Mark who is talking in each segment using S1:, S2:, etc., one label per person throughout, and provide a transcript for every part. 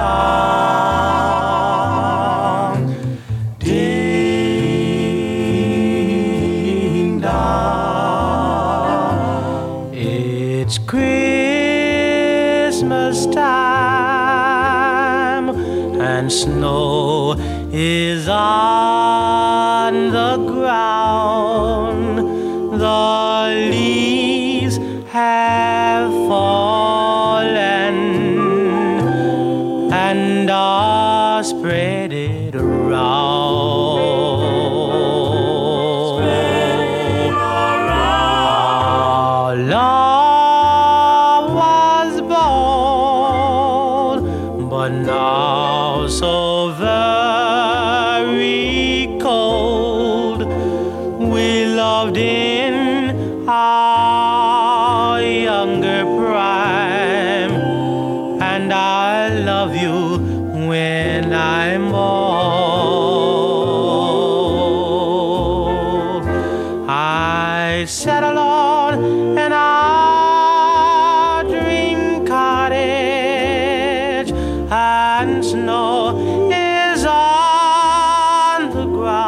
S1: dong, ding dong. It's Christmas time and snow is on the ground. The leaves have fallen and are spreaded around. Our love was bold, but now so very cold. We loved in our younger prime, and I love you when I'm old. I sat alone in our dream cottage, and snow is on the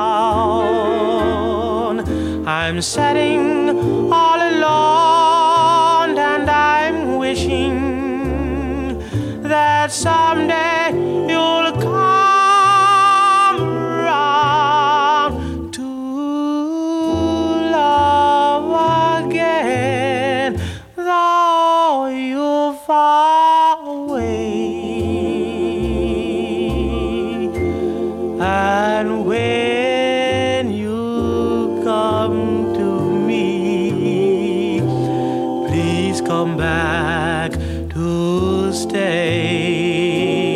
S1: ground. I'm sitting all alone, and I'm wishing that someday you'll come around to love again, though you're far away. And when you come to me, please come back to stay.